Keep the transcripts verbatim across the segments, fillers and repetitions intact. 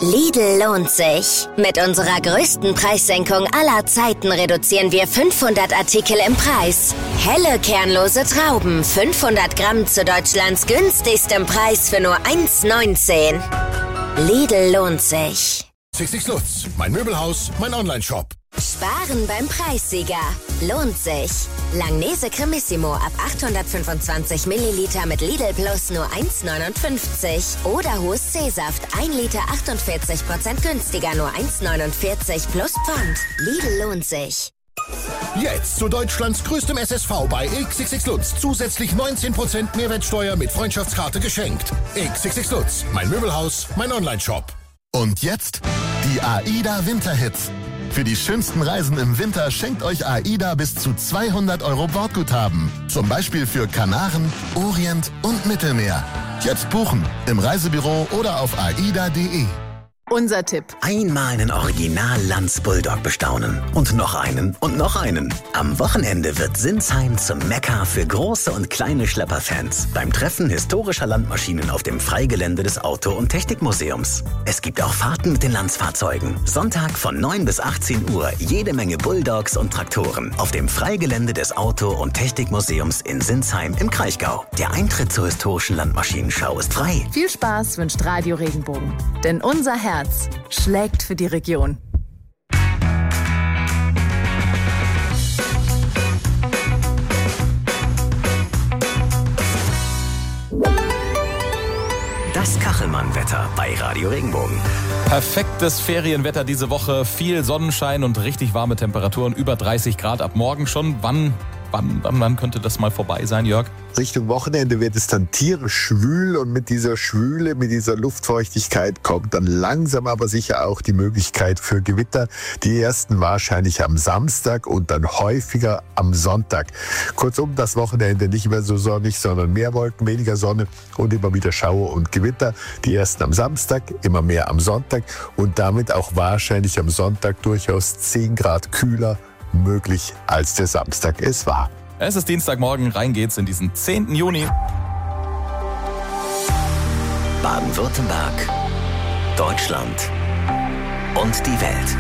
Lidl lohnt sich. Mit unserer größten Preissenkung aller Zeiten reduzieren wir fünfhundert Artikel im Preis. Helle kernlose Trauben, fünfhundert Gramm zu Deutschlands günstigstem Preis für nur eins neunzehn. Lidl lohnt sich. sechzig Lutz, mein Möbelhaus, mein Onlineshop. Sparen beim Preissieger. Lohnt sich. Langnese Cremissimo ab achthundertfünfundzwanzig Milliliter mit Lidl Plus nur eins neunundfünfzig. Oder Hohes C-Saft ein Liter achtundvierzig Prozent günstiger nur eins neunundvierzig plus Pfand. Lidl lohnt sich. Jetzt zu Deutschlands größtem S S V bei X X X Lutz. Zusätzlich neunzehn Prozent Mehrwertsteuer mit Freundschaftskarte geschenkt. X X X Lutz, mein Möbelhaus, mein Onlineshop. Und jetzt die AIDA Winterhits. Für die schönsten Reisen im Winter schenkt euch AIDA bis zu zweihundert Euro Bordguthaben. Zum Beispiel für Kanaren, Orient und Mittelmeer. Jetzt buchen im Reisebüro oder auf aida punkt de. Unser Tipp. Einmal einen Original-Lanz-Bulldog bestaunen. Und noch einen und noch einen. Am Wochenende wird Sinsheim zum Mekka für große und kleine Schlepperfans. Beim Treffen historischer Landmaschinen auf dem Freigelände des Auto- und Technikmuseums. Es gibt auch Fahrten mit den Lanz-Fahrzeugen. Sonntag von neun bis achtzehn Uhr jede Menge Bulldogs und Traktoren auf dem Freigelände des Auto- und Technikmuseums in Sinsheim im Kraichgau. Der Eintritt zur historischen Landmaschinenschau ist frei. Viel Spaß wünscht Radio Regenbogen. Denn unser Herz schlägt für die Region. Das Kachelmann-Wetter bei Radio Regenbogen. Perfektes Ferienwetter diese Woche. Viel Sonnenschein und richtig warme Temperaturen. Über dreißig Grad ab morgen schon. Wann, wann, wann, wann könnte das mal vorbei sein, Jörg? Richtung Wochenende wird es dann tierisch schwül und mit dieser Schwüle, mit dieser Luftfeuchtigkeit kommt dann langsam aber sicher auch die Möglichkeit für Gewitter. Die ersten wahrscheinlich am Samstag und dann häufiger am Sonntag. Kurzum, das Wochenende nicht mehr so sonnig, sondern mehr Wolken, weniger Sonne und immer wieder Schauer und Gewitter. Die ersten am Samstag, immer mehr am Sonntag und damit auch wahrscheinlich am Sonntag durchaus zehn Grad kühler möglich als der Samstag es war. Es ist Dienstagmorgen, rein geht's in diesen zehnten Juni. Baden-Württemberg, Deutschland und die Welt.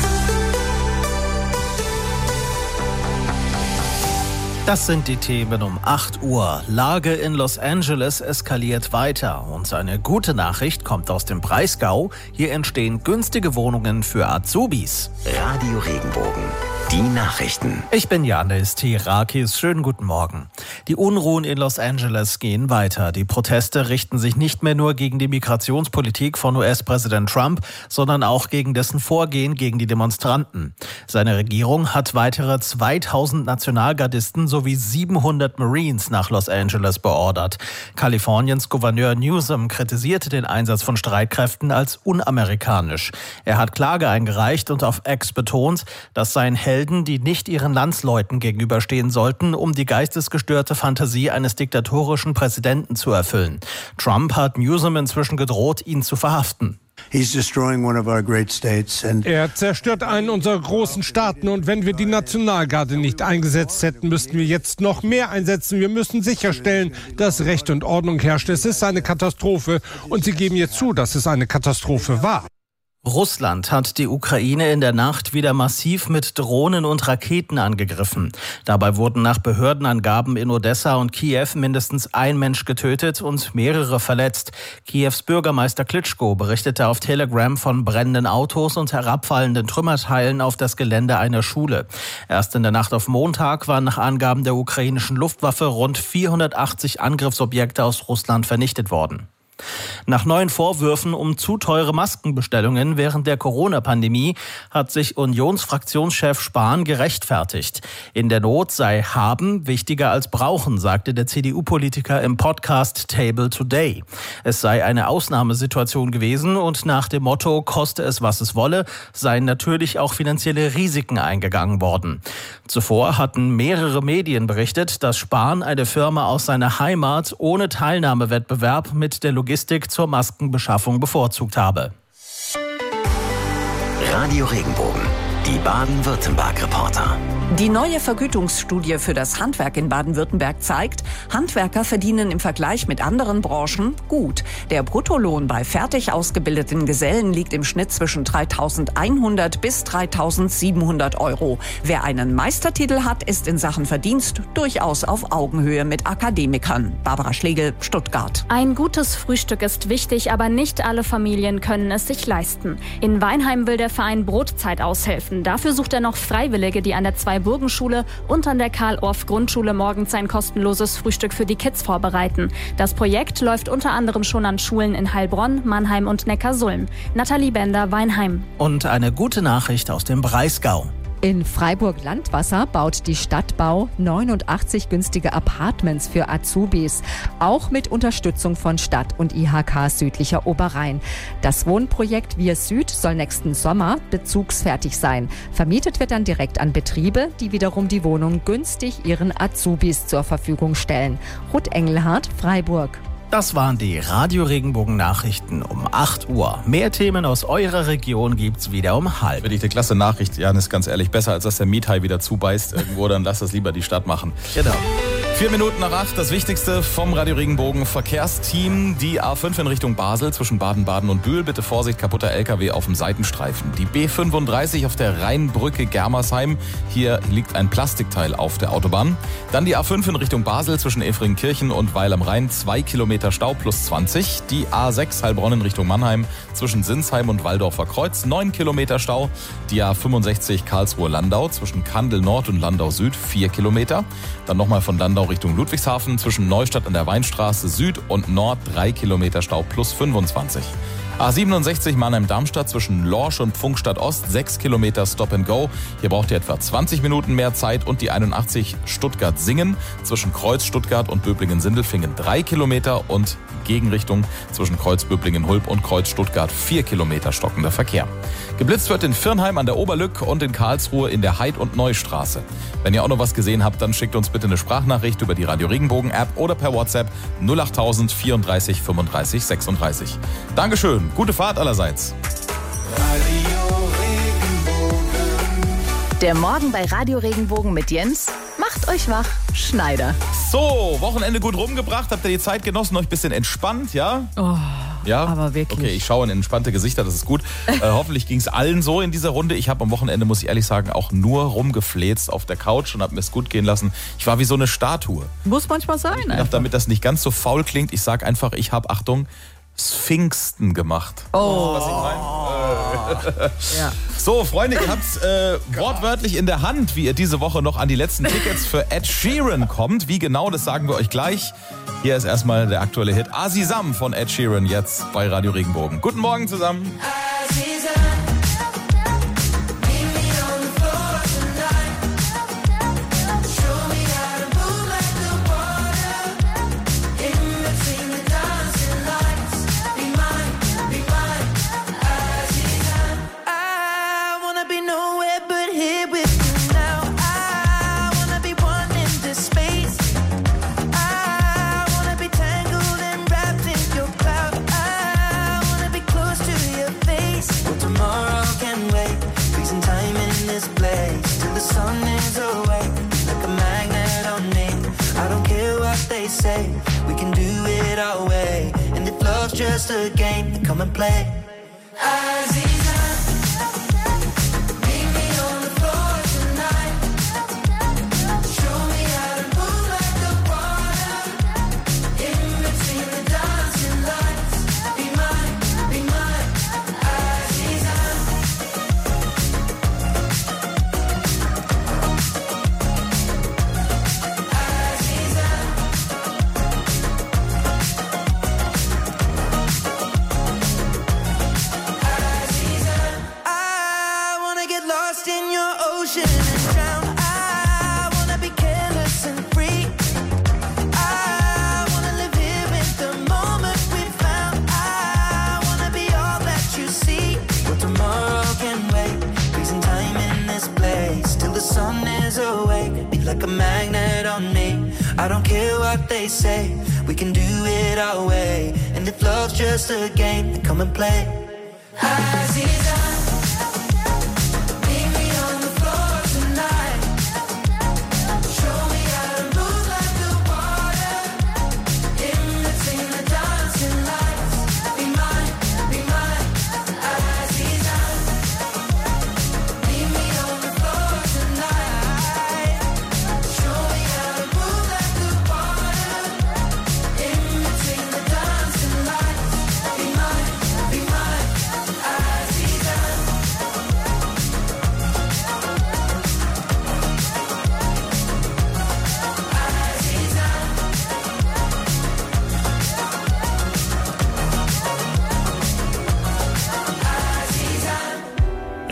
Das sind die Themen um acht Uhr. Lage in Los Angeles eskaliert weiter. Und eine gute Nachricht kommt aus dem Breisgau. Hier entstehen günstige Wohnungen für Azubis. Radio Regenbogen. Die Nachrichten. Ich bin Janis Tirakis. Schönen guten Morgen. Die Unruhen in Los Angeles gehen weiter. Die Proteste richten sich nicht mehr nur gegen die Migrationspolitik von U S-Präsident Trump, sondern auch gegen dessen Vorgehen gegen die Demonstranten. Seine Regierung hat weitere zweitausend Nationalgardisten sowie siebenhundert Marines nach Los Angeles beordert. Kaliforniens Gouverneur Newsom kritisierte den Einsatz von Streitkräften als unamerikanisch. Er hat Klage eingereicht und auf X betont, dass sein Helden, die nicht ihren Landsleuten gegenüberstehen sollten, um die geistesgestörte Fantasie eines diktatorischen Präsidenten zu erfüllen. Trump hat Newsom inzwischen gedroht, ihn zu verhaften. Er zerstört einen unserer großen Staaten und wenn wir die Nationalgarde nicht eingesetzt hätten, müssten wir jetzt noch mehr einsetzen. Wir müssen sicherstellen, dass Recht und Ordnung herrscht. Es ist eine Katastrophe und Sie geben jetzt zu, dass es eine Katastrophe war. Russland hat die Ukraine in der Nacht wieder massiv mit Drohnen und Raketen angegriffen. Dabei wurden nach Behördenangaben in Odessa und Kiew mindestens ein Mensch getötet und mehrere verletzt. Kiews Bürgermeister Klitschko berichtete auf Telegram von brennenden Autos und herabfallenden Trümmerteilen auf das Gelände einer Schule. Erst in der Nacht auf Montag waren nach Angaben der ukrainischen Luftwaffe rund vierhundertachtzig Angriffsobjekte aus Russland vernichtet worden. Nach neuen Vorwürfen um zu teure Maskenbestellungen während der Corona-Pandemie hat sich Unionsfraktionschef Spahn gerechtfertigt. In der Not sei Haben wichtiger als Brauchen, sagte der C D U-Politiker im Podcast Table Today. Es sei eine Ausnahmesituation gewesen und nach dem Motto koste es, was es wolle, seien natürlich auch finanzielle Risiken eingegangen worden. Zuvor hatten mehrere Medien berichtet, dass Spahn eine Firma aus seiner Heimat ohne Teilnahmewettbewerb mit der Logistik zur Maskenbeschaffung bevorzugt habe. Radio Regenbogen. Die Baden-Württemberg-Reporter. Die neue Vergütungsstudie für das Handwerk in Baden-Württemberg zeigt, Handwerker verdienen im Vergleich mit anderen Branchen gut. Der Bruttolohn bei fertig ausgebildeten Gesellen liegt im Schnitt zwischen dreitausendeinhundert bis dreitausendsiebenhundert Euro. Wer einen Meistertitel hat, ist in Sachen Verdienst durchaus auf Augenhöhe mit Akademikern. Barbara Schlegel, Stuttgart. Ein gutes Frühstück ist wichtig, aber nicht alle Familien können es sich leisten. In Weinheim will der Verein Brotzeit aushelfen. Dafür sucht er noch Freiwillige, die an der Zwei-Burgen-Schule und an der Karl-Orff-Grundschule morgens ein kostenloses Frühstück für die Kids vorbereiten. Das Projekt läuft unter anderem schon an Schulen in Heilbronn, Mannheim und Neckarsulm. Nathalie Bender, Weinheim. Und eine gute Nachricht aus dem Breisgau. In Freiburg-Landwasser baut die Stadtbau neunundachtzig günstige Apartments für Azubis, auch mit Unterstützung von Stadt und I H K Südlicher Oberrhein. Das Wohnprojekt Wir Süd soll nächsten Sommer bezugsfertig sein. Vermietet wird dann direkt an Betriebe, die wiederum die Wohnung günstig ihren Azubis zur Verfügung stellen. Ruth Engelhardt, Freiburg. Das waren die Radio-Regenbogen-Nachrichten um acht Uhr. Mehr Themen aus eurer Region gibt's wieder um halb. Finde ich eine klasse Nachricht, Janis, ganz ehrlich. Besser als dass der Miethai wieder zubeißt irgendwo, dann lass das lieber die Stadt machen. Genau. Vier Minuten nach acht, das Wichtigste vom Radio Regenbogen Verkehrsteam. Die A fünf in Richtung Basel zwischen Baden-Baden und Bühl. Bitte Vorsicht, kaputter L K W auf dem Seitenstreifen. Die B fünfunddreißig auf der Rheinbrücke Germersheim. Hier liegt ein Plastikteil auf der Autobahn. Dann die A fünf in Richtung Basel zwischen Efringkirchen und Weil am Rhein. Zwei Kilometer Stau plus zwanzig. Die A sechs Heilbronn in Richtung Mannheim zwischen Sinsheim und Waldorfer Kreuz. Neun Kilometer Stau. Die A fünfundsechzig Karlsruhe-Landau zwischen Kandel Nord und Landau Süd. Vier Kilometer. Dann nochmal von Landau Richtung Ludwigshafen zwischen Neustadt an der Weinstraße Süd und Nord drei Kilometer Stau plus fünfundzwanzig. A siebenundsechzig Mannheim-Darmstadt zwischen Lorsch und Pfungstadt Ost, sechs Kilometer Stop and Go. Hier braucht ihr etwa zwanzig Minuten mehr Zeit. Und die einundachtzig Stuttgart-Singen zwischen Kreuz Stuttgart und Böblingen-Sindelfingen, drei Kilometer. Und Gegenrichtung zwischen Kreuz Böblingen-Hulb und Kreuz Stuttgart, vier Kilometer stockender Verkehr. Geblitzt wird in Firnheim an der Oberlück und in Karlsruhe in der Heid- und Neustraße. Wenn ihr auch noch was gesehen habt, dann schickt uns bitte eine Sprachnachricht über die Radio Regenbogen App oder per WhatsApp null acht tausend vierunddreißig fünfunddreißig sechsunddreißig. Dankeschön. Gute Fahrt allerseits. Der Morgen bei Radio Regenbogen mit Jens macht euch wach. Schneider. So, Wochenende gut rumgebracht. Habt ihr die Zeit genossen? Euch ein bisschen entspannt, ja? Oh, ja? aber wirklich. Okay, ich schaue in entspannte Gesichter, das ist gut. äh, hoffentlich ging es allen so in dieser Runde. Ich habe am Wochenende, muss ich ehrlich sagen, auch nur rumgefläzt auf der Couch und habe mir es gut gehen lassen. Ich war wie so eine Statue. Muss manchmal sein. Ich dachte, damit das nicht ganz so faul klingt, ich sage einfach, ich habe, Achtung, Sphinxen gemacht. Oh. Was ich meine? Ja. So, Freunde, ihr habt äh, wortwörtlich in der Hand, wie ihr diese Woche noch an die letzten Tickets für Ed Sheeran kommt. Wie genau, das sagen wir euch gleich. Hier ist erstmal der aktuelle Hit Azizam von Ed Sheeran jetzt bei Radio Regenbogen. Guten Morgen zusammen. We can do it our way, and if love's just a game, then come and play. Like a magnet on me. I don't care what they say. We can do it our way. And if love's just a game, then come and play. Aziza, meet me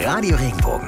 Radio Regenbogen.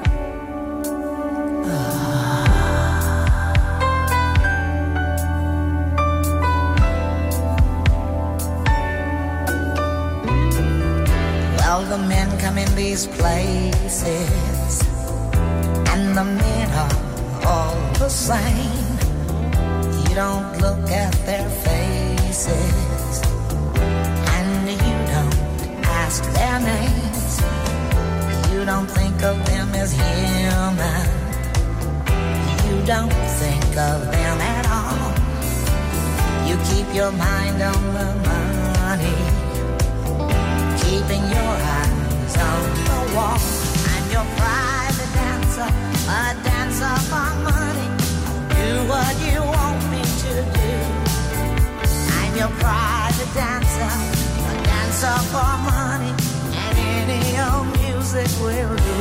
Well, the men come in these places, and the men are all the same. You don't look at their faces, and you don't ask their names. You don't think of them as human. You don't think of them at all. You keep your mind on the money, keeping your eyes on the wall. I'm your private dancer, a dancer for money. Do what you want me to do. I'm your private dancer, a dancer for money, and any old music will do.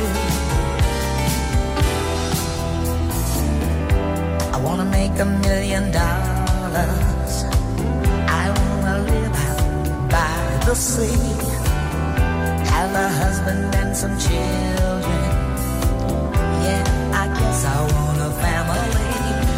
I wanna make a million dollars. I wanna live out by the sea, have a husband and some children. Yeah, I guess I want a family.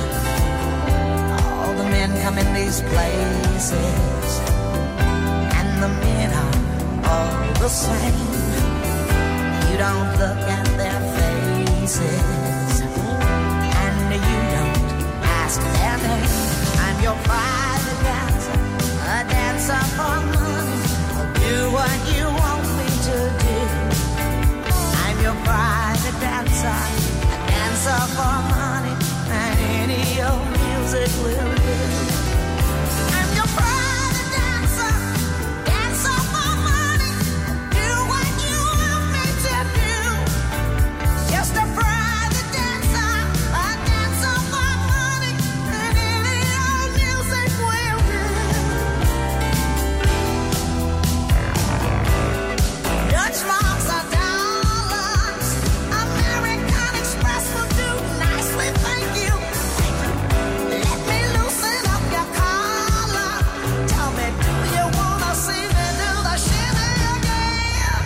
All the men come in these places, and the men are all the same. You don't look at their faces, and you don't ask their name. I'm your private dancer, a dancer for money. Do what you want me to do. I'm your private dancer, a dancer for money, and any old music will do. I'm your private dancer, dancer for money. Do what you want me to do. Just a private dancer, a dancer for money, and any old music will do. Dutch marks are dollars. American Express will do nicely, thank you. Let me loosen up your collar. Tell me, do you wanna see me do the shimmy again?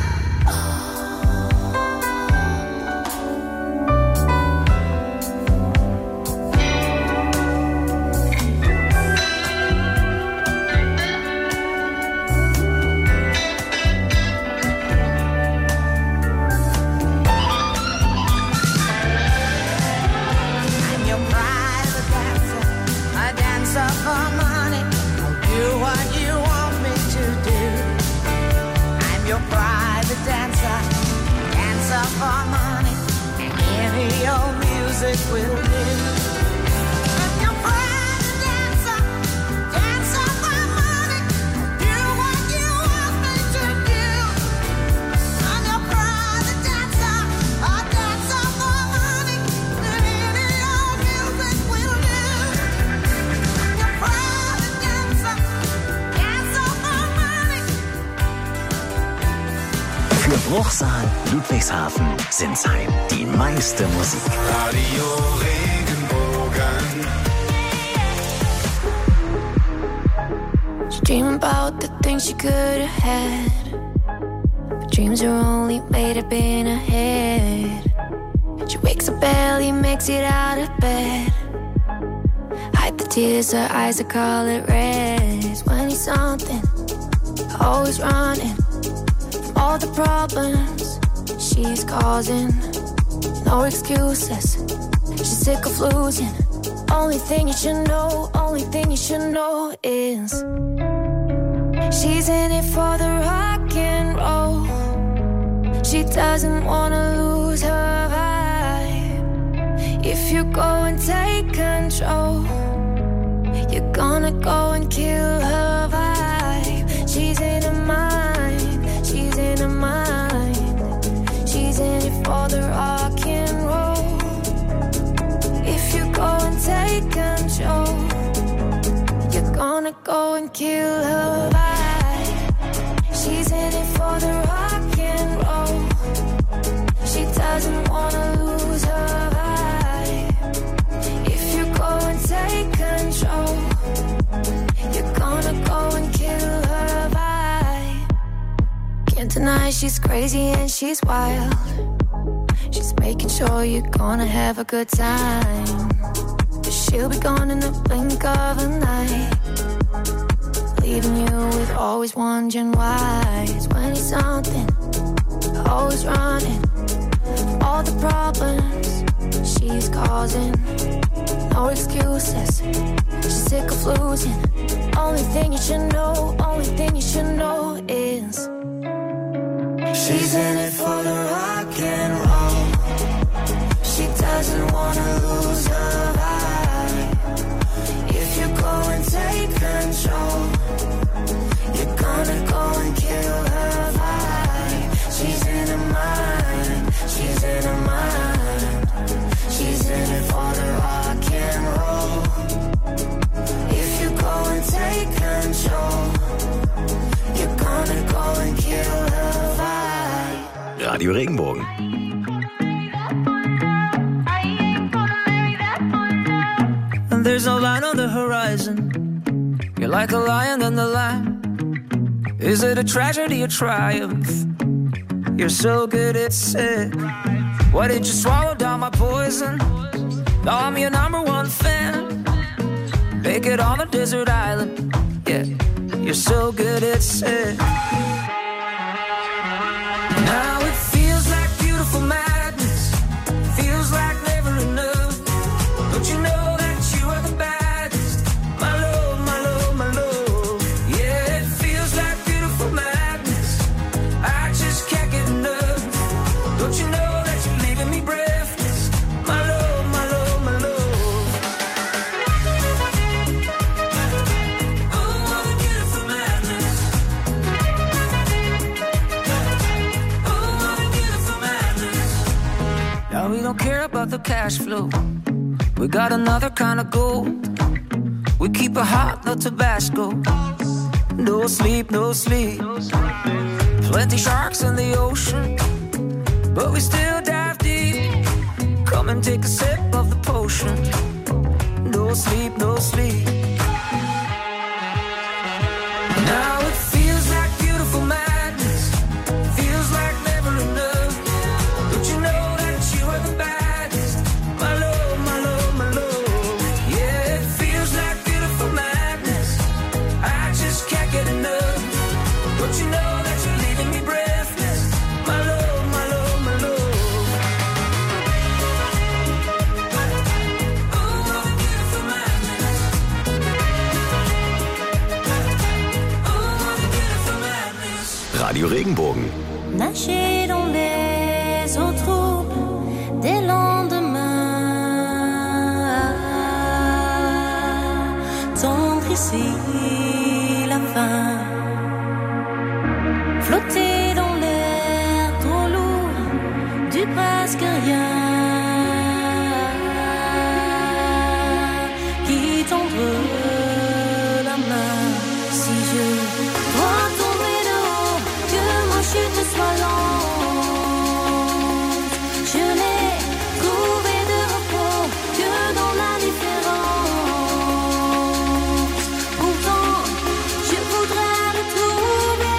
I'm your private dancer, a dancer for money. I'll do what you want me to do. I'm your private dancer, dancer for money, and any old music will do. I'm your private dancer, dancer for money. Do what you want me to do. I'm your private dancer, a dancer for money, and any old music will do. I'm your private dancer, dancer for money. Für Bruchsal, Ludwigshafen, Sinsheim. Die meiste Musik. Radio Regenbogen. She dream about the things she could have had, but dreams are only made up in her head. She wakes up early, makes it out of bed, hide the tears, her eyes are color red. When he's something, always running from all the problems she's causing. No excuses, she's sick of losing. Only thing you should know, only thing you should know is she's in it for the rock and roll. She doesn't wanna lose her vibe. If you go and take control, you're gonna go and kill her vibe. She's in her mind, she's in her mind. She's in it for the rock and roll. If you go and take control, you're gonna go and kill her vibe. She's in it for the rock and roll. She doesn't wanna lose her vibe. If you go and take control, you're gonna go and kill her vibe. Can't deny she's crazy and she's wild. She's making sure you're gonna have a good time. But she'll be gone in the blink of an eye, leaving you with always wondering why. It's twenty something, always running from all the problems she's causing. No excuses, she's sick of losing. Only thing you should know, only thing you should know is she's in it for the rock and roll. She doesn't wanna lose her vibe. If you go and take control, you're gonna go and kill her vibe. She's in her mind, she's in her mind. She's in it for the rock and roll. If you go and take control, you're gonna go and kill her vibe. Radio Regenbogen. And there's no line on the horizon. You're like a lion in the lamb. Is it a tragedy or triumph? You're so good at sick. Why did you swallow down my poison? Now I'm your number one fan. Make it on a desert island. Yeah, you're so good at sick. Now it feels like beautiful madness. Feels like never enough. Don't you know that you are the baddest? My love, my love, my love. Yeah, it feels like beautiful madness. I just can't get enough. Don't you know that you're leaving me breathless? My love, my love, my love. Oh, what a beautiful madness. Oh, what a beautiful madness. Now we don't care about the cash flow. We got another kind of gold. We keep it hot, no Tabasco. No sleep, no sleep. Plenty sharks in the ocean, but we still dive deep. Come and take a sip of the potion. No sleep, no sleep. Now it feels like beautiful madness. Feels like never enough. Don't you know that you are the baddest? My love, my love, my love. Yeah, it feels like beautiful madness. I just can't get enough. Don't you know that you're leaving me breathless? My love, my love, my love. Oh, what a beautiful madness. Oh, what a beautiful madness. Radio Regenbogen. Nager dans les eaux troubles des lendemains. Tendre ici la fin. Flotter dans l'air trop lourd du presque rien. Qui tendre la main si je dois tomber de haut, que ma chute soit lente. Je n'ai trouvé de repos que dans l'indifférence. Pourtant, je voudrais retrouver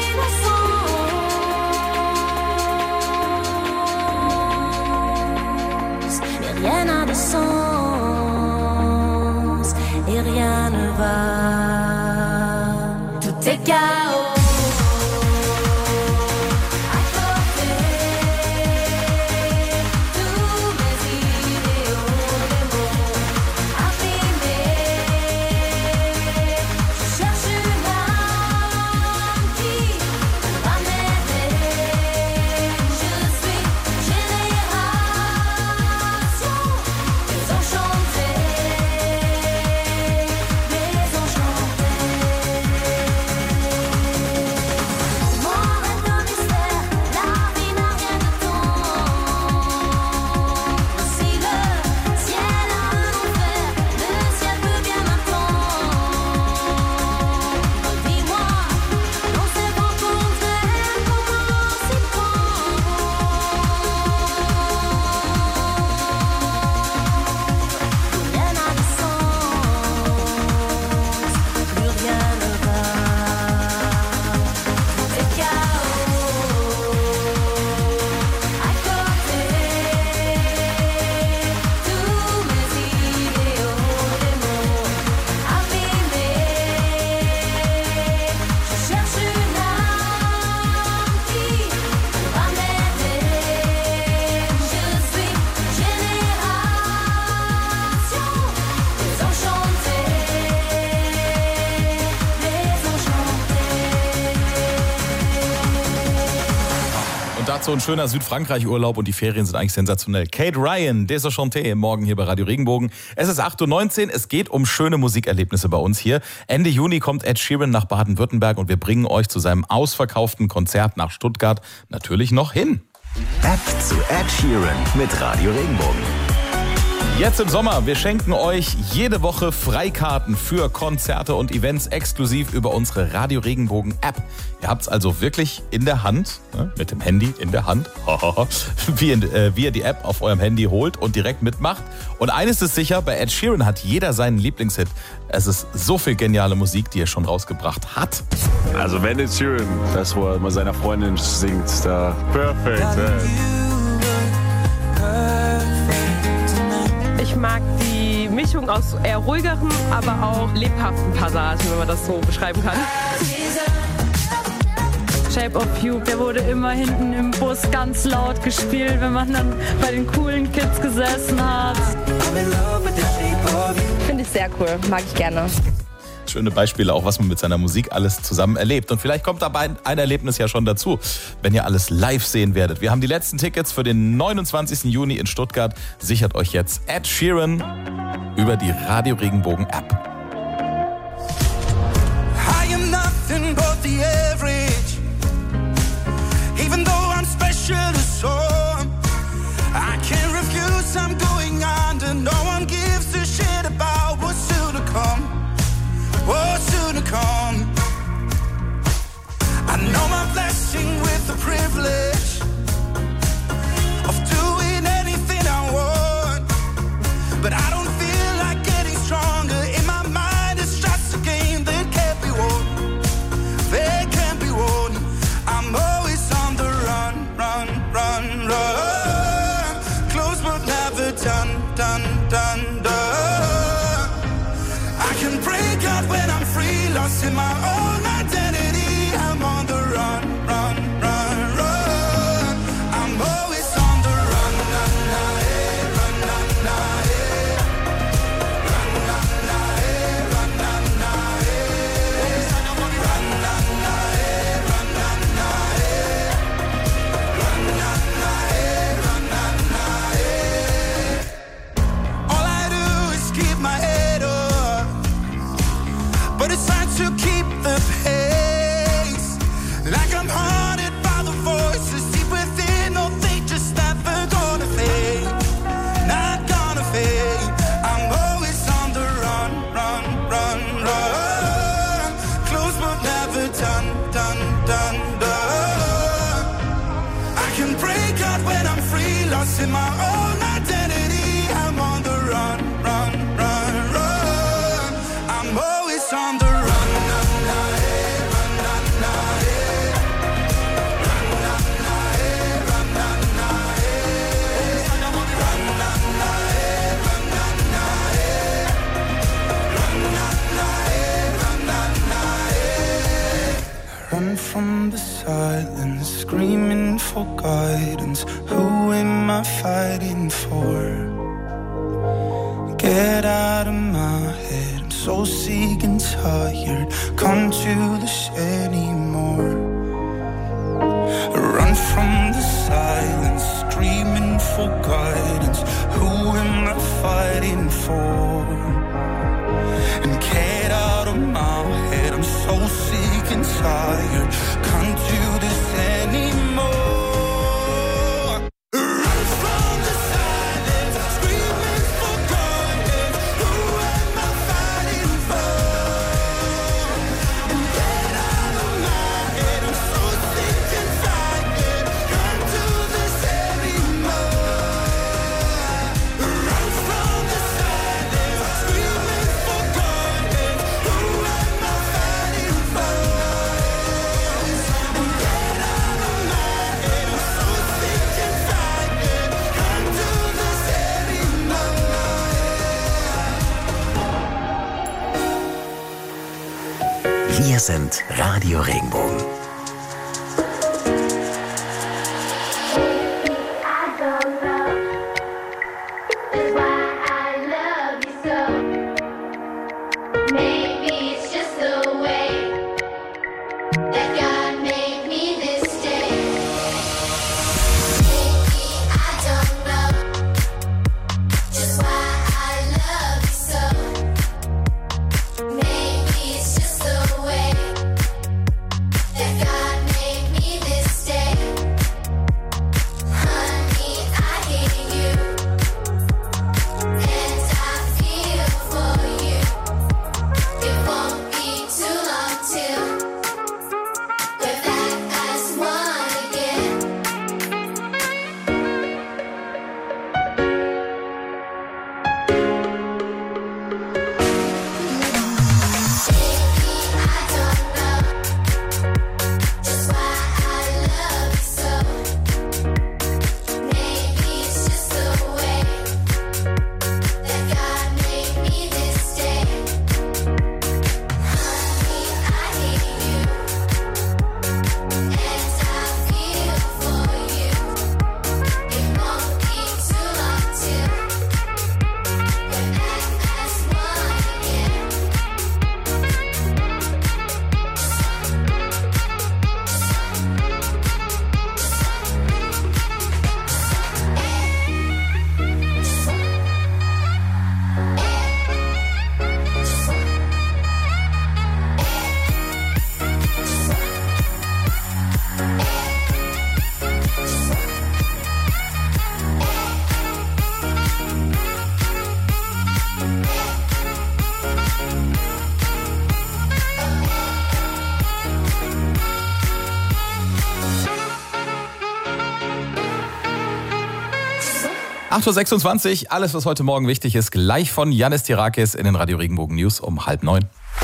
l'innocence. Et rien n'a de sens, et rien ne va. Tout est chaos. dazu ein schöner Südfrankreich-Urlaub und die Ferien sind eigentlich sensationell. Kate Ryan, Deschanté, morgen hier bei Radio Regenbogen. Es ist acht Uhr neunzehn, es geht um schöne Musikerlebnisse bei uns hier. Ende Juni kommt Ed Sheeran nach Baden-Württemberg und wir bringen euch zu seinem ausverkauften Konzert nach Stuttgart natürlich noch hin. App zu Ed Sheeran mit Radio Regenbogen. Jetzt im Sommer, wir schenken euch jede Woche Freikarten für Konzerte und Events exklusiv über unsere Radio Regenbogen App. Ihr habt es also wirklich in der Hand, ne, mit dem Handy in der Hand, wie, äh, wie ihr die App auf eurem Handy holt und direkt mitmacht. Und eines ist sicher, bei Ed Sheeran hat jeder seinen Lieblingshit. Es ist so viel geniale Musik, die er schon rausgebracht hat. Also wenn Ed Sheeran, das wo er mit seiner Freundin singt, da perfekt. Ich mag die Mischung aus eher ruhigeren, aber auch lebhaften Passagen, wenn man das so beschreiben kann. Shape of You, der wurde immer hinten im Bus ganz laut gespielt, wenn man dann bei den coolen Kids gesessen hat. Finde ich sehr cool, mag ich gerne. Schöne Beispiele auch, was man mit seiner Musik alles zusammen erlebt. Und vielleicht kommt dabei ein Erlebnis ja schon dazu, wenn ihr alles live sehen werdet. Wir haben die letzten Tickets für den neunundzwanzigsten Juni in Stuttgart. Sichert euch jetzt Ed Sheeran über die Radio Regenbogen App. I am nothing but the average. Even though I'm special to some, I can't refuse, I'm going under. No one gives a shit about what's soon to come. What's soon to come. I know my blessing with the privilege of doing anything I want, but I don't feel like getting stronger. In my mind it's just a game that can't be won. That can't be won. I'm always on the run, run, run, run. Close but never done, done, done, done. I can break out when I'm free, lost in my own identity. I'm on the run, run, run, run. I'm always on the run, na, na, eh, run, na, na, eh. Run, na, na, eh, run, na, na, eh. Run, na, na, eh, run, na, na, eh. Run, na, na, eh, run, na, na, eh. All I do is keep my head up, but it's hard to keep the pace. Like I'm haunted by the voices deep within. Oh, they just never gonna fade. Not gonna fade. I'm always on the run, run, run, run. Close but never done, done, done, done. I can break out when I'm free, lost in my own identity. I'm on the run, run, run, run. I'm always on the run, na, na, eh, run, na, na, eh. Run, na, na, eh, run, na, na, eh. Run, na, na, eh, run, na, na, eh. Run, na, na, eh, run, na, na, eh. Run from the silence, screaming for guidance. Who am I fighting for? Get out of my head, I'm so sick and tired. Can't do this anymore. Run from the silence, screaming for guidance. Who am I fighting for? And get out of my head, I'm so sick and tired. Can't do this anymore. Wir sind Radio Regenbogen. acht Uhr sechsundzwanzig, alles, was heute Morgen wichtig ist, gleich von Yannis Tirakis in den Radio Regenbogen News um halb neun.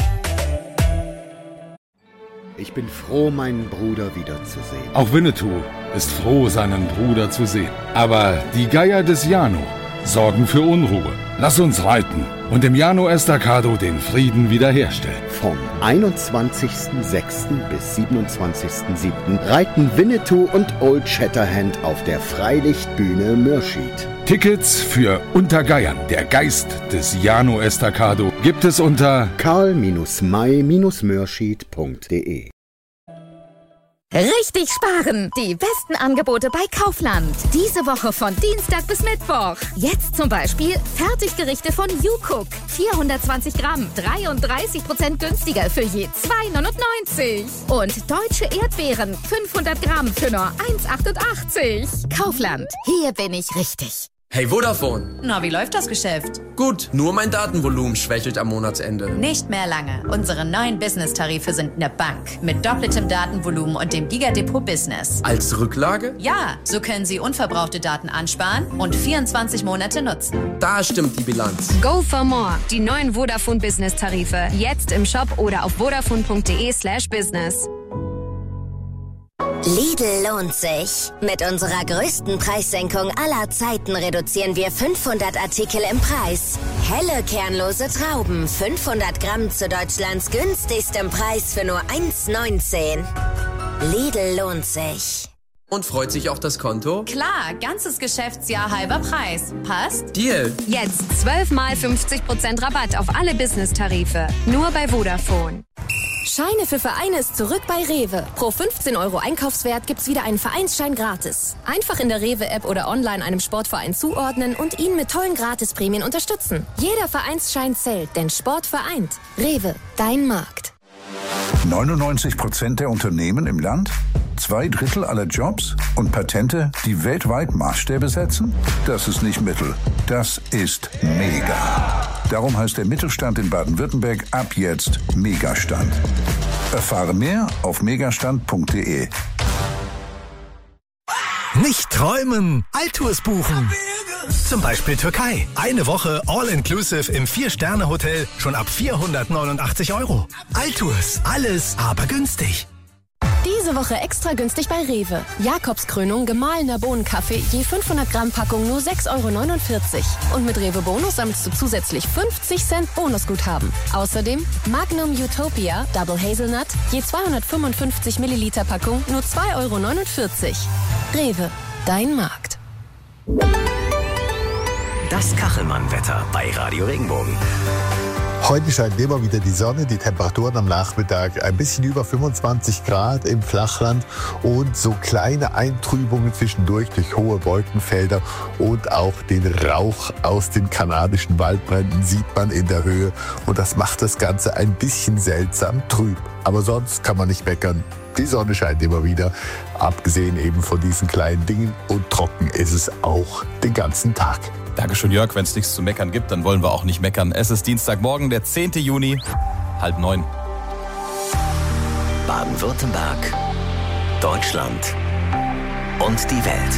Ich bin froh, meinen Bruder wiederzusehen. Auch Winnetou ist froh, seinen Bruder zu sehen. Aber die Geier des Jano sorgen für Unruhe. Lass uns reiten und im Jano Estacado den Frieden wiederherstellen. Vom einundzwanzigsten sechsten bis siebenundzwanzigsten siebten reiten Winnetou und Old Shatterhand auf der Freilichtbühne Mürschid. Tickets für Unter Geiern, der Geist des Jano Estacado, gibt es unter karl may mürschid punkt de. Richtig sparen! Die besten Angebote bei Kaufland. Diese Woche von Dienstag bis Mittwoch. Jetzt zum Beispiel Fertiggerichte von YouCook. vierhundertzwanzig Gramm, dreiunddreißig Prozent günstiger für je zwei neunundneunzig. Und deutsche Erdbeeren, fünfhundert Gramm für nur eins achtundachtzig. Kaufland, hier bin ich richtig. Hey Vodafone. Na, wie läuft das Geschäft? Gut, nur mein Datenvolumen schwächelt am Monatsende. Nicht mehr lange. Unsere neuen Business-Tarife sind eine Bank. Mit doppeltem Datenvolumen und dem Gigadepot Business. Als Rücklage? Ja, so können Sie unverbrauchte Daten ansparen und vierundzwanzig Monate nutzen. Da stimmt die Bilanz. Go for more. Die neuen Vodafone Business-Tarife. Jetzt im Shop oder auf vodafone punkt de slash business. Lidl lohnt sich. Mit unserer größten Preissenkung aller Zeiten reduzieren wir fünfhundert Artikel im Preis. Helle kernlose Trauben, fünfhundert Gramm zu Deutschlands günstigstem Preis für nur eins neunzehn. Lidl lohnt sich. Und freut sich auch das Konto? Klar, ganzes Geschäftsjahr halber Preis. Passt? Deal. Jetzt zwölf mal fünfzig Prozent Rabatt auf alle Business-Tarife. Nur bei Vodafone. Scheine für Vereine ist zurück bei Rewe. Pro fünfzehn Euro Einkaufswert gibt's wieder einen Vereinsschein gratis. Einfach in der Rewe-App oder online einem Sportverein zuordnen und ihn mit tollen Gratisprämien unterstützen. Jeder Vereinsschein zählt, denn Sport vereint. Rewe, dein Markt. neunundneunzig Prozent der Unternehmen im Land? Zwei Drittel aller Jobs und Patente, die weltweit Maßstäbe setzen? Das ist nicht Mittel, das ist Mega. Darum heißt der Mittelstand in Baden-Württemberg ab jetzt Megastand. Erfahre mehr auf megastand punkt de. Nicht träumen, Altours buchen. Zum Beispiel Türkei. Eine Woche All-Inclusive im Vier-Sterne-Hotel schon ab vierhundertneunundachtzig Euro. Altours, alles aber günstig. Diese Woche extra günstig bei Rewe. Jakobskrönung gemahlener Bohnenkaffee je fünfhundert Gramm Packung nur sechs Euro neunundvierzig. Und mit Rewe Bonus sammelst du zusätzlich fünfzig Cent Bonusguthaben. Außerdem Magnum Utopia Double Hazelnut je zweihundertfünfundfünfzig Milliliter Packung nur zwei Euro neunundvierzig. Rewe, dein Markt. Das Kachelmann-Wetter bei Radio Regenbogen. Heute scheint immer wieder die Sonne, die Temperaturen am Nachmittag ein bisschen über fünfundzwanzig Grad im Flachland und so kleine Eintrübungen zwischendurch durch hohe Wolkenfelder und auch den Rauch aus den kanadischen Waldbränden sieht man in der Höhe und das macht das Ganze ein bisschen seltsam trüb. Aber sonst kann man nicht meckern. Die Sonne scheint immer wieder, abgesehen eben von diesen kleinen Dingen und trocken ist es auch den ganzen Tag. Dankeschön, Jörg. Wenn es nichts zu meckern gibt, dann wollen wir auch nicht meckern. Es ist Dienstagmorgen, der zehnten Juni, halb neun. Baden-Württemberg, Deutschland und die Welt.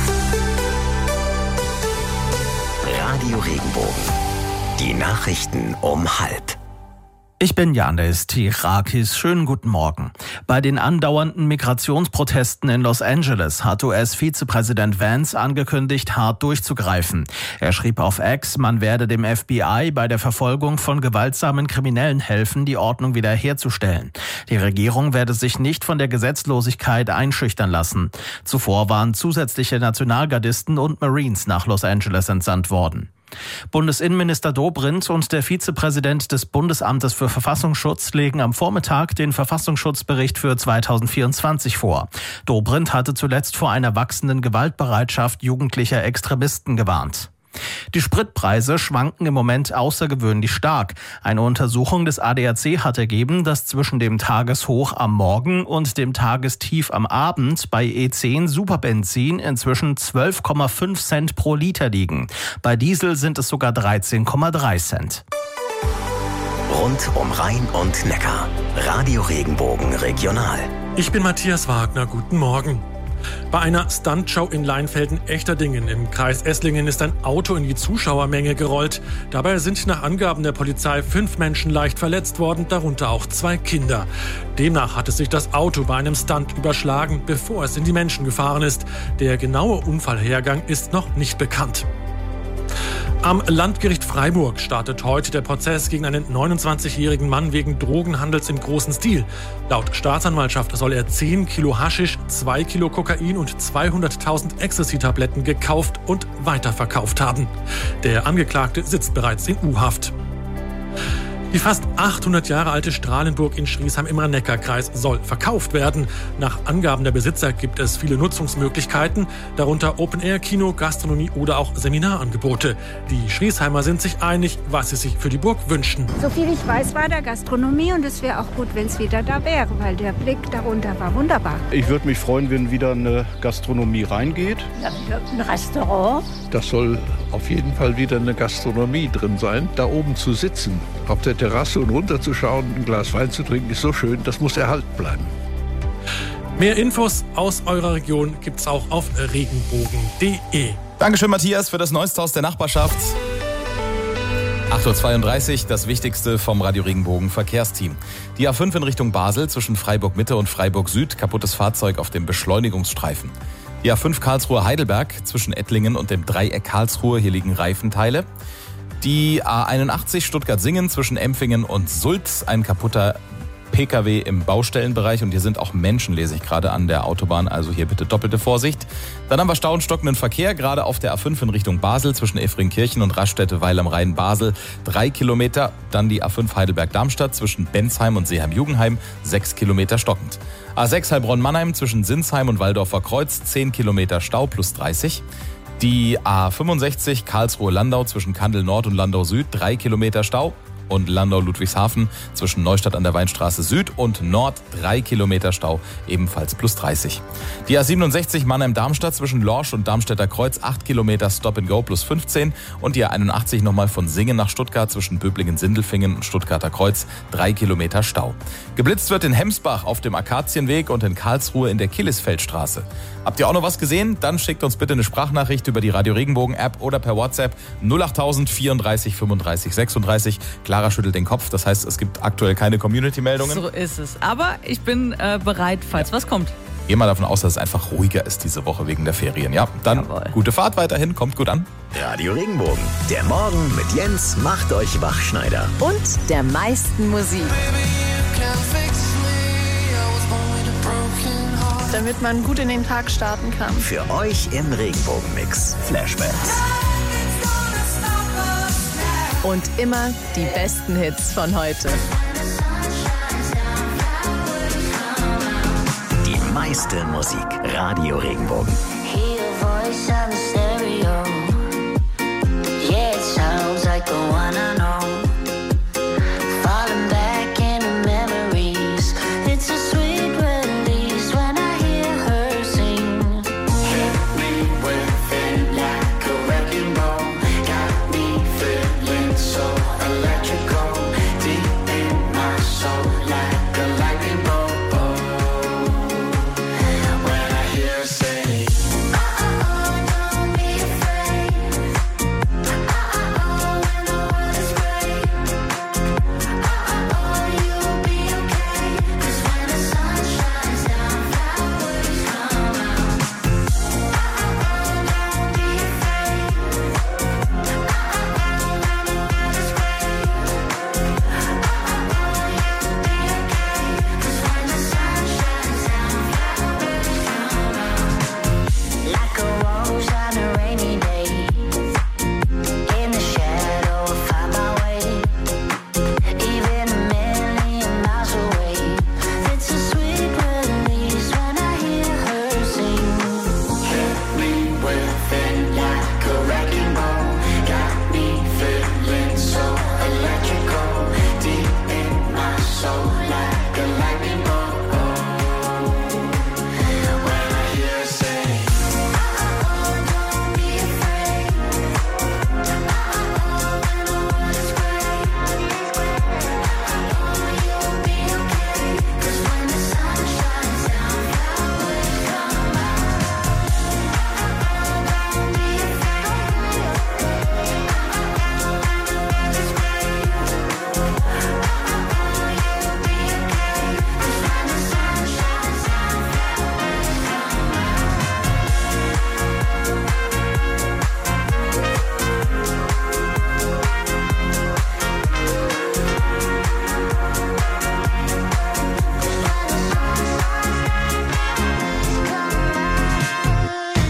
Radio Regenbogen. Die Nachrichten um halb. Ich bin Yannis Tirakis. Schönen guten Morgen. Bei den andauernden Migrationsprotesten in Los Angeles hat U S-Vizepräsident Vance angekündigt, hart durchzugreifen. Er schrieb auf X, man werde dem F B I bei der Verfolgung von gewaltsamen Kriminellen helfen, die Ordnung wiederherzustellen. Die Regierung werde sich nicht von der Gesetzlosigkeit einschüchtern lassen. Zuvor waren zusätzliche Nationalgardisten und Marines nach Los Angeles entsandt worden. Bundesinnenminister Dobrindt und der Vizepräsident des Bundesamtes für Verfassungsschutz legen am Vormittag den Verfassungsschutzbericht für zweitausendvierundzwanzig vor. Dobrindt hatte zuletzt vor einer wachsenden Gewaltbereitschaft jugendlicher Extremisten gewarnt. Die Spritpreise schwanken im Moment außergewöhnlich stark. Eine Untersuchung des A D A C hat ergeben, dass zwischen dem Tageshoch am Morgen und dem Tagestief am Abend bei E zehn Superbenzin inzwischen zwölf Komma fünf Cent pro Liter liegen. Bei Diesel sind es sogar dreizehn Komma drei Cent. Rund um Rhein und Neckar. Radio Regenbogen Regional. Ich bin Matthias Wagner. Guten Morgen. Bei einer Stuntshow in Leinfelden-Echterdingen im Kreis Esslingen ist ein Auto in die Zuschauermenge gerollt. Dabei sind nach Angaben der Polizei fünf Menschen leicht verletzt worden, darunter auch zwei Kinder. Demnach hatte sich das Auto bei einem Stunt überschlagen, bevor es in die Menschen gefahren ist. Der genaue Unfallhergang ist noch nicht bekannt. Am Landgericht Freiburg startet heute der Prozess gegen einen neunundzwanzigjährigen Mann wegen Drogenhandels im großen Stil. Laut Staatsanwaltschaft soll er zehn Kilo Haschisch, zwei Kilo Kokain und zweihunderttausend Ecstasy-Tabletten gekauft und weiterverkauft haben. Der Angeklagte sitzt bereits in U-Haft. Die fast achthundert Jahre alte Strahlenburg in Schriesheim im Rhein-Neckar-Kreis soll verkauft werden. Nach Angaben der Besitzer gibt es viele Nutzungsmöglichkeiten, darunter Open-Air-Kino, Gastronomie oder auch Seminarangebote. Die Schriesheimer sind sich einig, was sie sich für die Burg wünschen. Soviel ich weiß, war da Gastronomie und es wäre auch gut, wenn es wieder da wäre, weil der Blick darunter war wunderbar. Ich würde mich freuen, wenn wieder eine Gastronomie reingeht. Ein Restaurant. Das soll auf jeden Fall wieder eine Gastronomie drin sein. Da oben zu sitzen, auf der Terrasse und runterzuschauen, ein Glas Wein zu trinken, ist so schön, das muss erhalten bleiben. Mehr Infos aus eurer Region gibt's auch auf regenbogen punkt de. Dankeschön, Matthias, für das Neueste aus der Nachbarschaft. acht Uhr zweiunddreißig, das Wichtigste vom Radio Regenbogen Verkehrsteam. Die A fünf in Richtung Basel zwischen Freiburg Mitte und Freiburg Süd, kaputtes Fahrzeug auf dem Beschleunigungsstreifen. Die A fünf Karlsruhe-Heidelberg zwischen Ettlingen und dem Dreieck Karlsruhe, hier liegen Reifenteile. Die A einundachtzig Stuttgart-Singen zwischen Empfingen und Sult, ein kaputter P K W im Baustellenbereich und hier sind auch Menschen, lese ich gerade an der Autobahn, also hier bitte doppelte Vorsicht. Dann haben wir stau- und stockenden Verkehr, gerade auf der A fünf in Richtung Basel zwischen Efringkirchen und Raststätte Weil am Rhein Basel, drei Kilometer. Dann die A fünf Heidelberg-Darmstadt zwischen Bensheim und Seeheim-Jugenheim, sechs Kilometer stockend. A sechs Heilbronn-Mannheim zwischen Sinsheim und Waldorfer Kreuz, zehn Kilometer Stau plus dreißig. Die A fünfundsechzig Karlsruhe-Landau zwischen Kandel Nord und Landau Süd, drei Kilometer Stau. Und Landau-Ludwigshafen zwischen Neustadt an der Weinstraße Süd und Nord, drei Kilometer Stau, ebenfalls plus dreißig. Die A siebenundsechzig Mannheim-Darmstadt zwischen Lorsch und Darmstädter Kreuz, acht Kilometer Stop-and-Go plus fünfzehn. Und die A einundachtzig nochmal von Singen nach Stuttgart zwischen Böblingen-Sindelfingen und Stuttgarter Kreuz, drei Kilometer Stau. Geblitzt wird in Hemsbach auf dem Akazienweg und in Karlsruhe in der Killisfeldstraße. Habt ihr auch noch was gesehen? Dann schickt uns bitte eine Sprachnachricht über die Radio Regenbogen App oder per WhatsApp null achttausend vierunddreißig fünfunddreißig sechsunddreißig. Clara schüttelt den Kopf, das heißt, es gibt aktuell keine Community-Meldungen. So ist es. Aber ich bin äh, bereit, falls was kommt. Geh mal davon aus, dass es einfach ruhiger ist diese Woche wegen der Ferien. Ja, dann Jawohl. Gute Fahrt weiterhin, kommt gut an. Radio Regenbogen, der Morgen mit Jens macht euch Wachschneider. Und der meisten Musik. Damit man gut in den Tag starten kann. Für euch im Regenbogen-Mix Flashbacks. Und immer die besten Hits von heute. Die meiste Musik. Radio Regenbogen.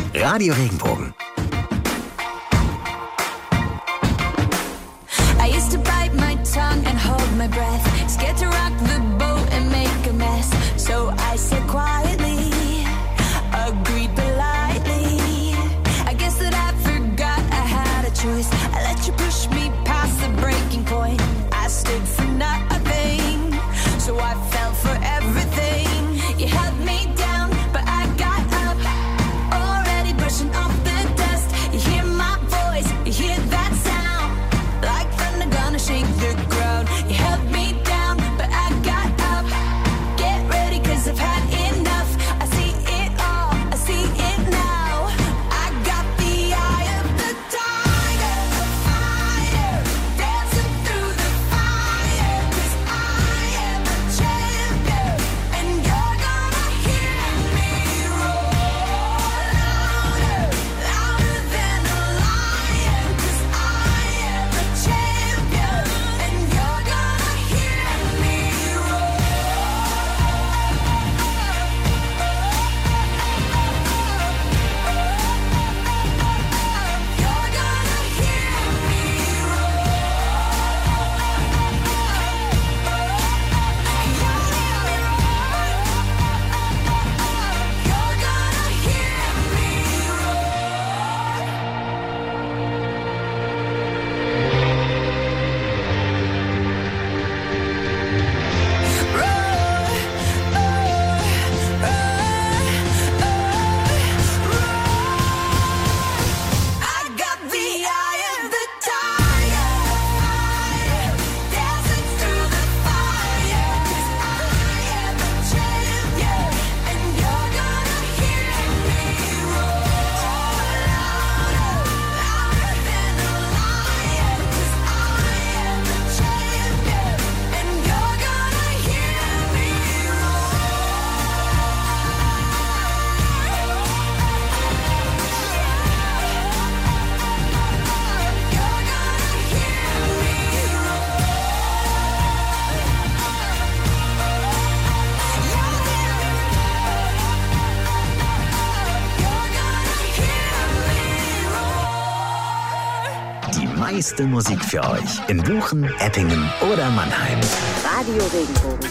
Radio Regenbogen. I used to bite my tongue and hold my breath, scared to rock the boat and make a mess. So I said quietly, agreed politely. I guess that I forgot I had a choice. I let you push me past the breaking point. I stood for nothing, so I fell for everything. You held me down, but I got up, already brushing off the dust. You hear my voice, you hear that sound, like thunder gonna shake the ground. You held me down, but I got up. Get ready, cause I've had enough. I see it all, I see it now. I got the eye of the tiger, the fighter, dancing through the fire. Cause I am a champion, and you're gonna hear me roar louder, louder than a lion. Cause I am a champion, and you're gonna hear me roar. You're gonna hear me I got the eye of the tiger, dancing through the fire. Cause I am a champion, and you're gonna hear me roar louder, louder than a lion. Cause I am a champion, and you're gonna hear me Die meiste Musik für euch in Buchen, Eppingen oder Mannheim. Radio Regenbogen.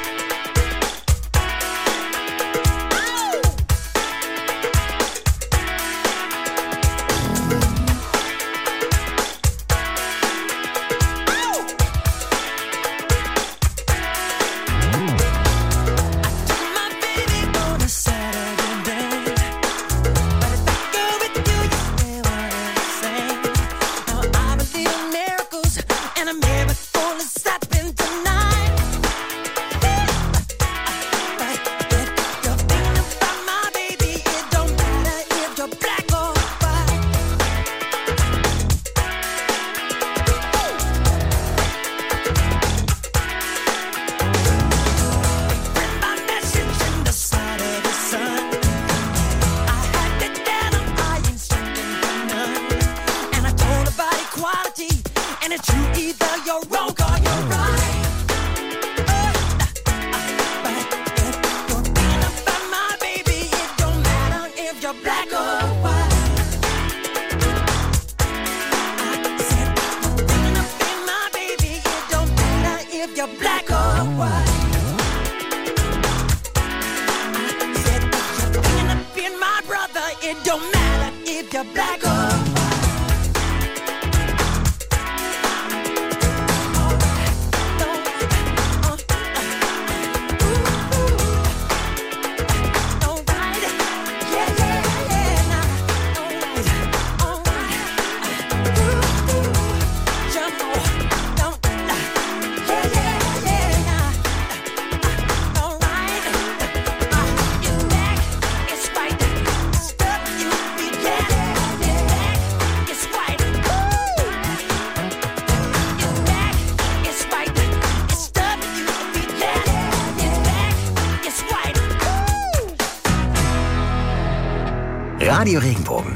Radio Regenbogen.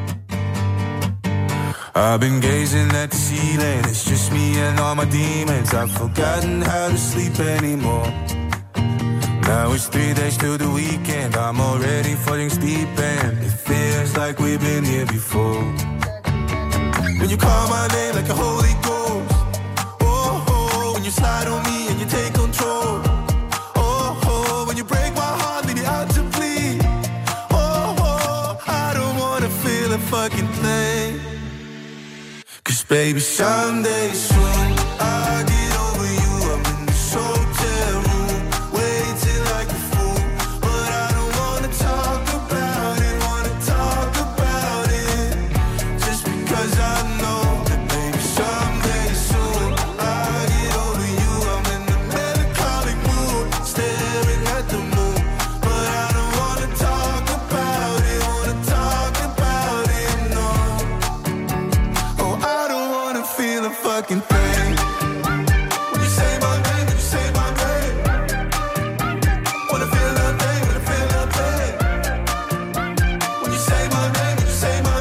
I've been gazing at the ceiling, it's just me and all my demons. I've forgotten how to sleep anymore. Now it's three days till the weekend, I'm already falling deep and it feels like we've been here before. When you call my name like a Holy Ghost. Oh, oh, when you slide on me and you take control. Oh, oh, when you break my heart, leave me out to bleed. Oh, oh, I don't wanna feel a fucking thing. Cause baby, someday soon I'll get over you. I'm in this hotel room, waiting like a fool. But I don't wanna talk about it, wanna talk about it. Just because I know that maybe someday soon I'll get over you. I'm in the melancholic mood, staring at the moon. But I don't wanna talk about it, wanna talk about it, no. Oh, I don't wanna feel a fucking thing. When you say my name, when you say my name, wanna feel nothing, wanna feel nothing. When you say my name, when you say my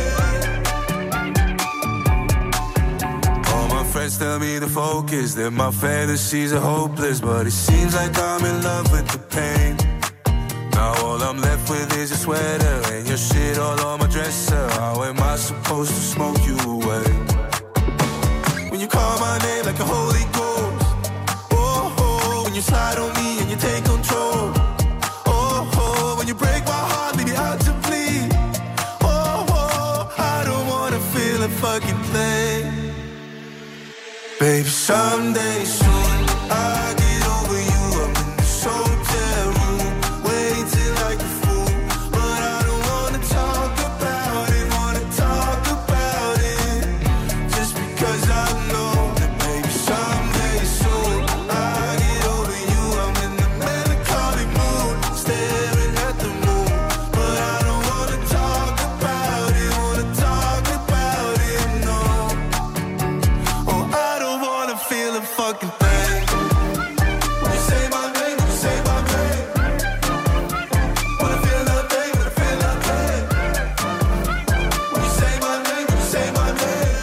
name. All my friends tell me to focus, that my fantasies are hopeless, but it seems like I'm in love with the pain. Now all I'm left with is your sweater and your shit all on my dresser. How am I supposed to smoke you away? When you call my name like a Holy Ghost. Oh, oh, when you slide on me and you take control. Oh, oh, when you break my heart, leave me out to bleed. Oh, oh, I don't wanna feel a fucking thing. Baby, someday soon I'll get over you. I'm in this hotel room, waiting like a fool. But I don't wanna talk about it, wanna talk about it. Just because I know that maybe someday soon I'll get over you. I'm in the melancholic mood, staring at the moon. But I don't wanna talk about it, wanna talk about it, no. Oh, I don't wanna feel a fucking thing. When you say my name, when you say my name, wanna feel nothing, wanna feel nothing. When you say my name, when you say my name.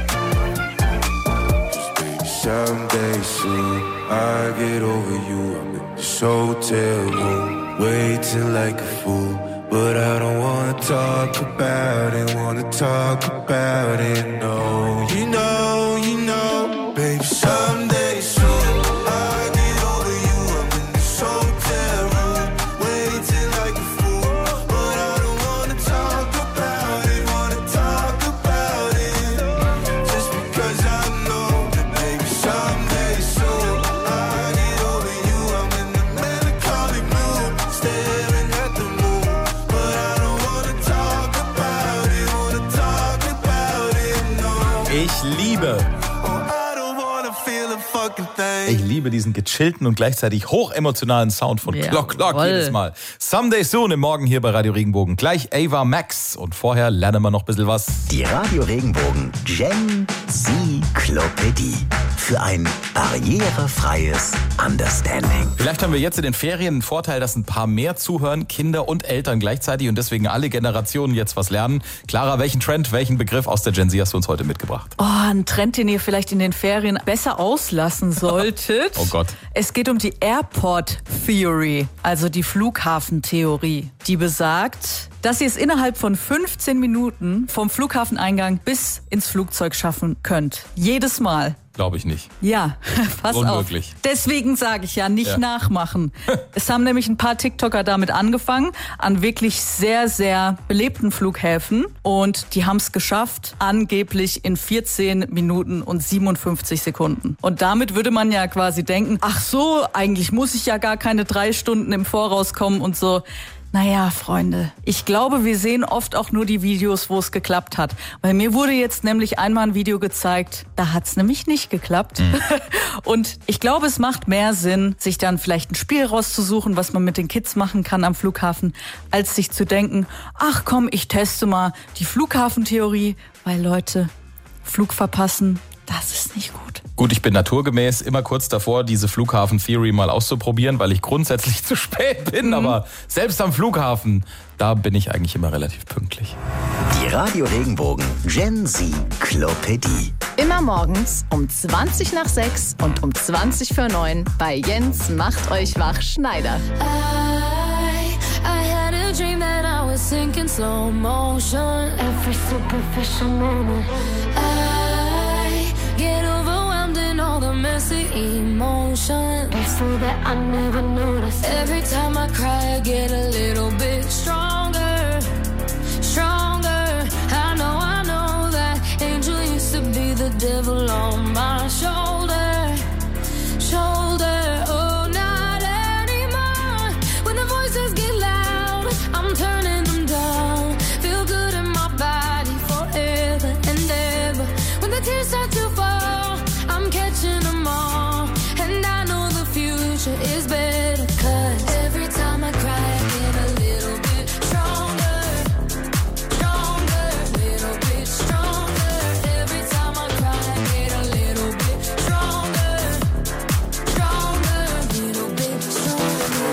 Just baby, someday soon I'll get over you. I'm in this hotel room, waiting like a fool. But I don't wanna talk about it, wanna talk about it, no. You know, you know, baby, someday soon I'll get over you. I'm in this hotel room, waiting like a fool. But I don't wanna talk about it, wanna talk about it. Just because I know that maybe someday soon I'll get over you. I'm in the melancholic mood, staring at the moon. But I don't wanna talk about it, wanna talk about it, no. Ich liebe, Oh, I don't wanna feel a fucking thing. ich liebe diesen gechillten und gleichzeitig hochemotionalen Sound von Jawohl. Clock Clock jedes Mal. Someday Soon im Morgen hier bei Radio Regenbogen. Gleich Ava Max und vorher lernen wir noch ein bisschen was. Die Radio Regenbogen Gen-Zyklopädie. Für ein barrierefreies Understanding. Vielleicht haben wir jetzt in den Ferien den Vorteil, dass ein paar mehr zuhören, Kinder und Eltern gleichzeitig und deswegen alle Generationen jetzt was lernen. Clara, welchen Trend, welchen Begriff aus der Gen Z hast du uns heute mitgebracht? Oh, ein Trend, den ihr vielleicht in den Ferien besser auslassen solltet. Oh Gott. Es geht um die Airport Theory, also die Flughafentheorie, die besagt, dass ihr es innerhalb von fünfzehn Minuten vom Flughafeneingang bis ins Flugzeug schaffen könnt. Jedes Mal. Glaube ich nicht. Ja, pass Unmöglich. auf. Deswegen sage ich ja, nicht Ja. nachmachen. Es haben nämlich ein paar TikToker damit angefangen, an wirklich sehr, sehr belebten Flughäfen. Und die haben es geschafft, angeblich in vierzehn Minuten und siebenundfünfzig Sekunden. Und damit würde man ja quasi denken, ach so, eigentlich muss ich ja gar keine drei Stunden im Voraus kommen und so. Naja, Freunde, ich glaube, wir sehen oft auch nur die Videos, wo es geklappt hat. Weil mir wurde jetzt nämlich einmal ein Video gezeigt, da hat's nämlich nicht geklappt. Mhm. Und ich glaube, es macht mehr Sinn, sich dann vielleicht ein Spiel rauszusuchen, was man mit den Kids machen kann am Flughafen, als sich zu denken, ach komm, ich teste mal die Flughafentheorie, weil Leute, Flug verpassen, das ist nicht gut. Gut, ich bin naturgemäß immer kurz davor, diese Flughafen-Theory mal auszuprobieren, weil ich grundsätzlich zu spät bin. Mhm. Aber selbst am Flughafen, da bin ich eigentlich immer relativ pünktlich. Die Radio Regenbogen Gen-Zyklopädie. Immer morgens um zwanzig nach sechs und um zwanzig vor neun bei Jens macht euch wach Schneider. I, I had a dream that I was sink in slow motion. Every superficial moment, I get overwhelmed in all the messy emotions. So that I never notice. Every time I cry, I get a little bit stronger, stronger. I know, I know that angel used to be the devil on my shoulder, shoulder. Oh, not anymore. When the voices get loud, I'm turning them down. Feel good in my body forever and ever. When the tears start to fall, I'm catching them all. And I know the future is better, 'cause every time I cry, I get a little bit stronger, stronger, little bit stronger. Every time I cry, I get a little bit stronger, stronger, little bit stronger.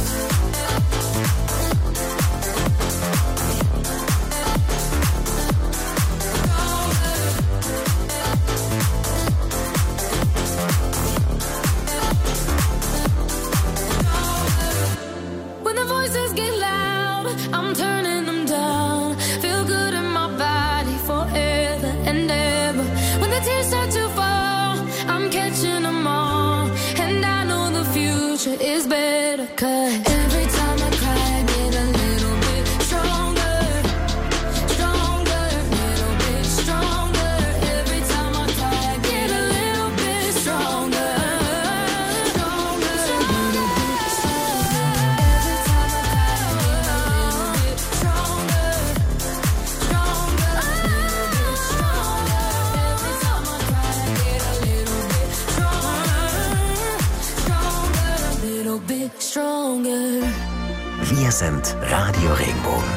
When the voices get loud, I'm turning them down. Feel good in my body forever and ever. When the tears start to fall, I'm catching them all. And I know the future is better, 'cause every time I cry, I get a little bit stronger, stronger, little bit stronger. Every time I cry, I get a little bit stronger, stronger, little bit stronger. Every time I cry, I get a little bit stronger, stronger, little bit stronger. Every time I cry, I get a little bit stronger, stronger, little bit stronger. Wir sind Radio Regenbogen.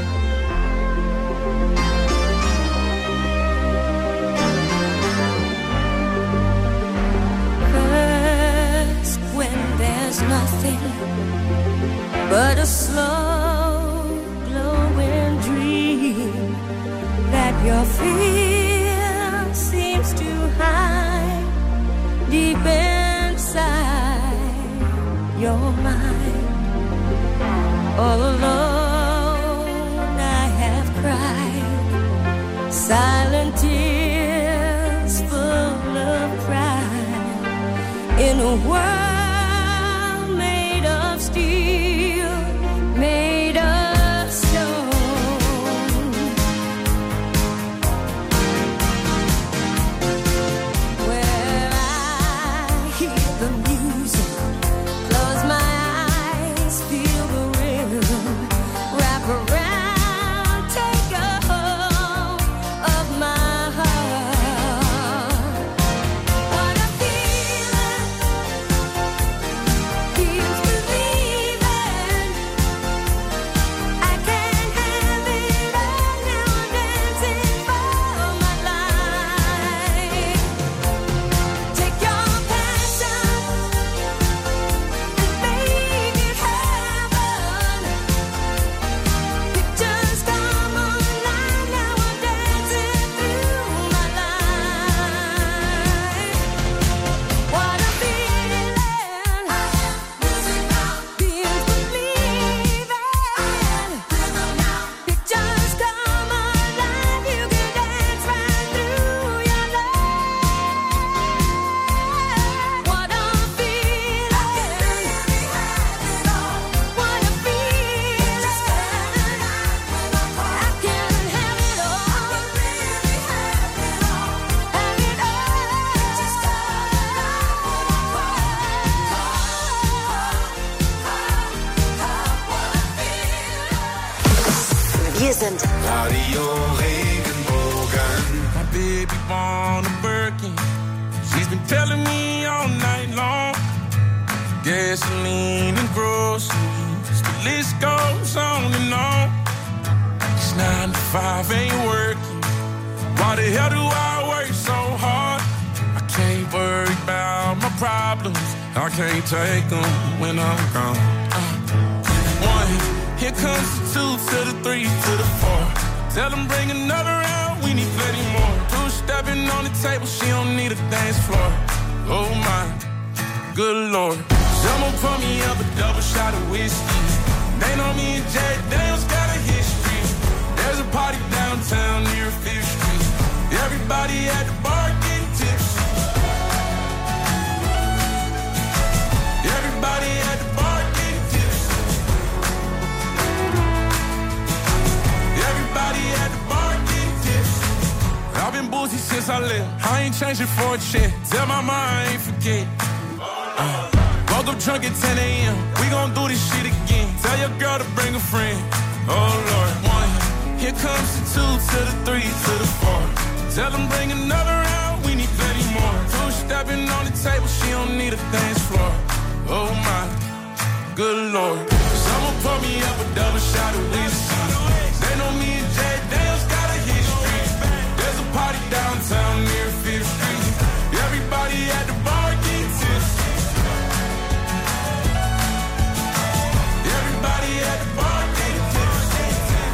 First, when there's nothing but a slow glowing dream that your fear seems to hide deep inside your mind. All alone I have cried silent tears full of pride in a world made of steel, made of stone. Where I hear the music, close my eyes, feel the rhythm, wrap around, take a hold of my heart. What a feeling, feels believing. I can't have it all now, I'm dancing for my life. Take your passion and make it happen. Pictures come alive, now I'm dancing through my life. What a feeling, feels believing. Pictures come alive, you can dance right through your life. What a feeling, what a feeling. I can have it all, have it Wir sind Radio Regenbogen. My baby born a Birkin. She's been telling me all night long. Gasoline and groceries, the list goes on and on. It's nine to five, ain't working. Why the hell do I work so hard? I can't worry about my problems. I can't take them when I'm gone. Uh, one, here comes the two to the three to the four. Tell them bring another round, we need plenty more. Two stepping on the table, she don't need a dance floor. Oh my, good lord. Someone pour me up a double shot of whiskey. They know me and Jay Daniels got a history. party downtown near Fifth Street. Everybody at the bar getting tipsy. Everybody at the bar getting tipsy. Everybody at the bar getting tipsy. I've been boozy since I left. I ain't changing for a check. Tell my mom I ain't forget. Uh, woke up drunk at ten a.m. We gon' do this shit again. Tell your girl to bring a friend. Oh Lord, one. Here comes the two to the three to the four. Tell them bring another round. We need plenty more. Two stepping on the table. She don't need a dance floor. Oh my, good Lord. Someone pour me up a double shot of whiskey. They know me and Jay Daniels got a history. There's a party downtown near Fifth Street. Everybody at the bar getting tipsy. Everybody at the bar getting tipsy.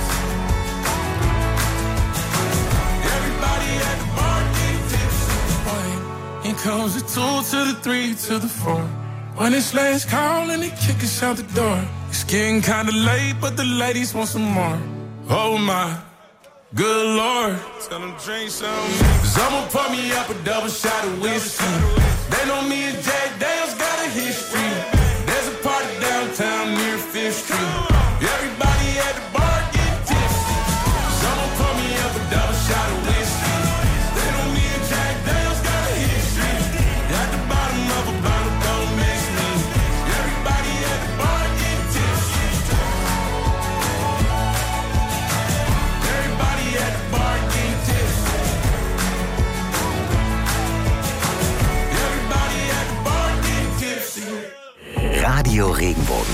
Everybody at the bar getting tipsy. One, here comes the two to the three to the four. When it's last call and they kick us out the door. It's getting kinda late, but the ladies want some more. Oh my, good Lord. Tell them drink some. Someone pour me up a double shot of whiskey. They know me and Jack Daniels got a history. There's a party downtown near Fifth Street. Everybody at the bar getting tipsy. Someone pour me up a double shot of whiskey. They know me and Jack Daniels got a history. At the bottom of a bottle, don't mix me. Everybody at the bar getting tipsy. Everybody at the bar getting tipsy. Everybody at the bar getting tipsy. Radio Regenbogen.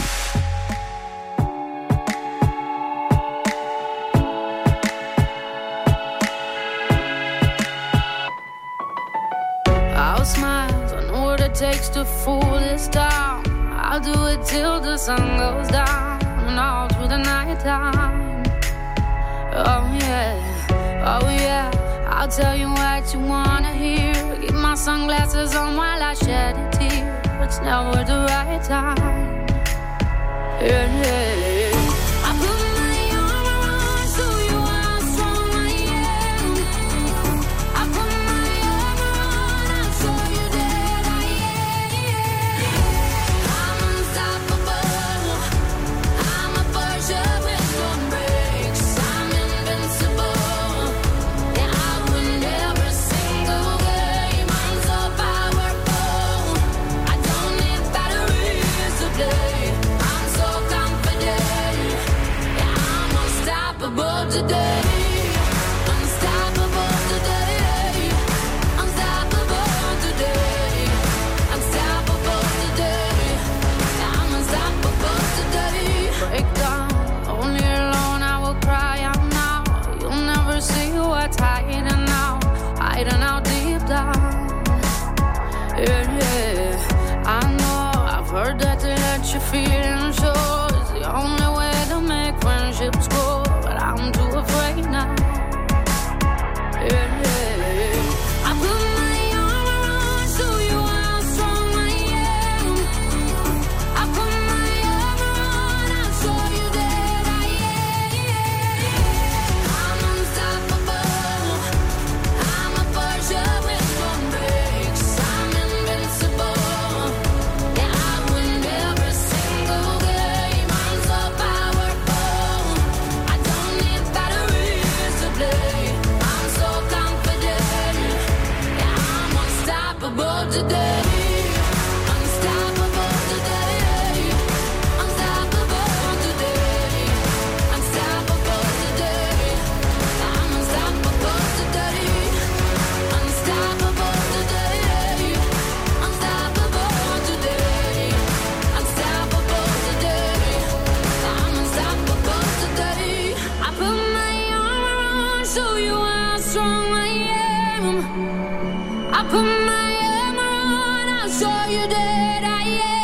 I'll smile, I know what it takes to fool this town. I'll do it till the sun goes down and all through the night time. Oh yeah, oh yeah, I'll tell you what you wanna hear. Keep my sunglasses on while I shed a tear. It's never the right time. Yeah, yeah. I put my arm around so you how strong I am. I put my arm around and show you that I am. I'm unstoppable. I'm a Porsche with no brakes. I'm invincible. Yeah, I win every single game. I'm so powerful. I don't need batteries to play. I'm so confident. Yeah, I'm unstoppable today. Unstoppable today. Unstoppable today. Unstoppable today. Yeah, I'm unstoppable today. Break down, only alone I will cry out now. You'll never see what's hiding out, hiding out deep down. Yeah, yeah. I know I've heard that to let your feelings show is the only way to make friendships grow, but I'm too afraid now. Yeah, yeah. I put my arm around so you how strong I am. I put my arm around and show you that I am. I'm unstoppable. I'm a Porsche with no brakes. I'm invincible. Yeah, I win every single game. I'm so powerful. I don't need batteries to play. I'm so confident. Yeah, I'm unstoppable today. Unstoppable today. Unstoppable today. Unstoppable today. I'm unstoppable today. Unstoppable today. Unstoppable today. Unstoppable today. I'm unstoppable today. I put my arm around, show you how strong I am. I put my arm around, I'll show you that I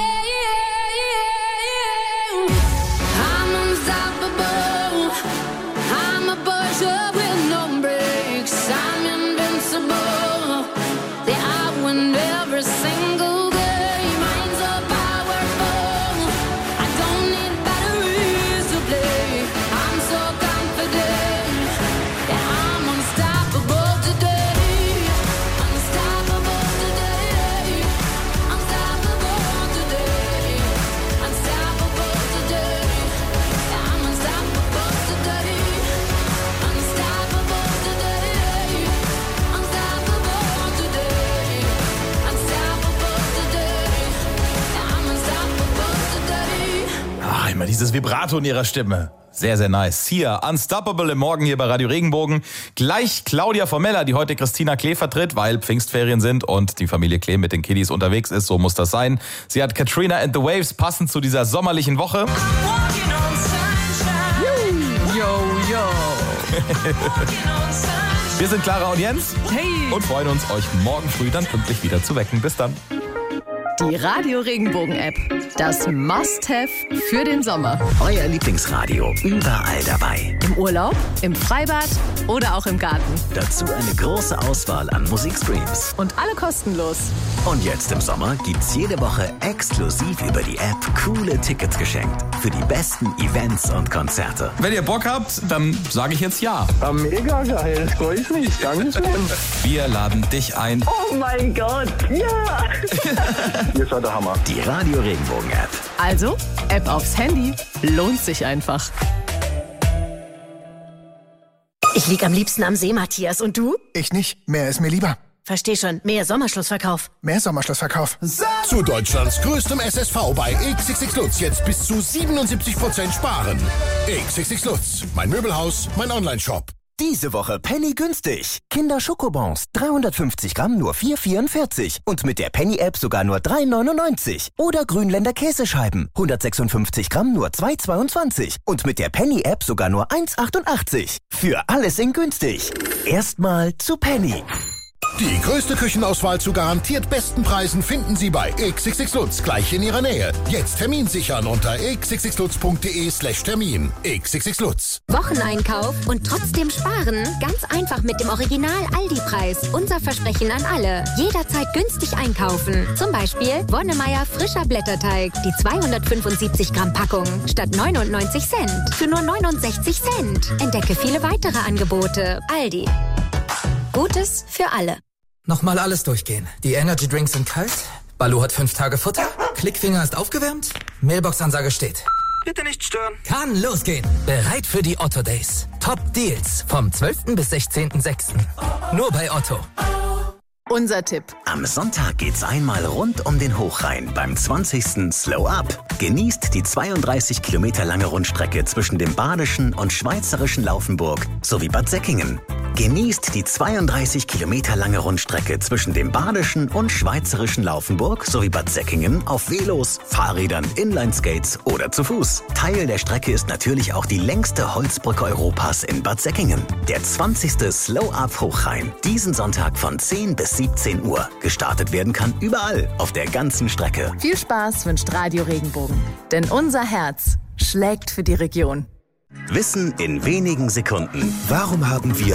am. I'm unstoppable. I'm a Porsche with no brakes. I'm invincible. Yeah, I win every single game. I'm so powerful. I don't need batteries to play. I'm so confident. dieses Vibrato in ihrer Stimme. Sehr, sehr nice. Hier, Unstoppable im Morgen hier bei Radio Regenbogen. Gleich Claudia Formella, die heute Christina Klee vertritt, weil Pfingstferien sind und die Familie Klee mit den Kiddies unterwegs ist. So muss das sein. Sie hat Katrina and the Waves passend zu dieser sommerlichen Woche. Yo, yo. Wir sind Clara und Jens. Hey. Und freuen uns, euch morgen früh dann pünktlich wieder zu wecken. Bis dann. Die Radio Regenbogen App. Das Must-Have für den Sommer. Euer Lieblingsradio überall dabei. Im Urlaub, im Freibad oder auch im Garten. Dazu eine große Auswahl an Musikstreams. Und alle kostenlos. Und jetzt im Sommer gibt's jede Woche exklusiv über die App coole Tickets geschenkt. Für die besten Events und Konzerte. Wenn ihr Bock habt, dann sage ich jetzt ja. Ja, mega geil, freue ich mich. Dankeschön. Wir laden dich ein. Oh mein Gott, ja! Ihr seid der Hammer. Die Radio Regenbogen App. Also, App aufs Handy. Lohnt sich einfach. Ich lieg am liebsten am See, Matthias. Und du? Ich nicht. Mehr ist mir lieber. Versteh schon. Mehr Sommerschlussverkauf. Mehr Sommerschlussverkauf. Zu Deutschlands größtem S S V bei X X X Lutz jetzt bis zu siebenundsiebzig Prozent sparen. X X X Lutz, mein Möbelhaus, mein Online-Shop. Diese Woche Penny günstig. Kinder Schokobons, dreihundertfünfzig Gramm nur vier vierundvierzig. Und mit der Penny-App sogar nur drei neunundneunzig. Oder Grünländer Käsescheiben, hundertsechsundfünfzig Gramm nur zwei zweiundzwanzig. Und mit der Penny-App sogar nur eins achtundachtzig. Für alles in günstig. Erstmal zu Penny. Die größte Küchenauswahl zu garantiert besten Preisen finden Sie bei X X X Lutz gleich in Ihrer Nähe. Jetzt Termin sichern unter x x x lutz punkt d e slash Termin. X X X Lutz. Wocheneinkauf und trotzdem sparen? Ganz einfach mit dem Original Aldi-Preis. Unser Versprechen an alle. Jederzeit günstig einkaufen. Zum Beispiel Wonnemeier frischer Blätterteig. Die zweihundertfünfundsiebzig Gramm Packung statt neunundneunzig Cent. Für nur neunundsechzig Cent. Entdecke viele weitere Angebote. Aldi. Gutes für alle. Nochmal alles durchgehen. Die Energy Drinks sind kalt. Baloo hat fünf Tage Futter. Klickfinger ist aufgewärmt. Mailbox-Ansage steht. Bitte nicht stören. Kann losgehen. Bereit für die Otto Days. Top Deals vom zwölften bis sechzehnten sechsten Nur bei Otto. Unser Tipp. Am Sonntag geht's einmal rund um den Hochrhein beim zwanzigsten Slow Up. Genießt die zweiunddreißig Kilometer lange Rundstrecke zwischen dem badischen und schweizerischen Laufenburg sowie Bad Säckingen. Genießt die zweiunddreißig Kilometer lange Rundstrecke zwischen dem badischen und schweizerischen Laufenburg sowie Bad Säckingen auf Velos, Fahrrädern, Inlineskates oder zu Fuß. Teil der Strecke ist natürlich auch die längste Holzbrücke Europas in Bad Säckingen. Der zwanzigste Slow Up Hochrhein. Diesen Sonntag von zehn bis siebzehn Uhr. Gestartet werden kann überall auf der ganzen Strecke. Viel Spaß wünscht Radio Regenbogen. Denn unser Herz schlägt für die Region. Wissen in wenigen Sekunden. Warum haben wir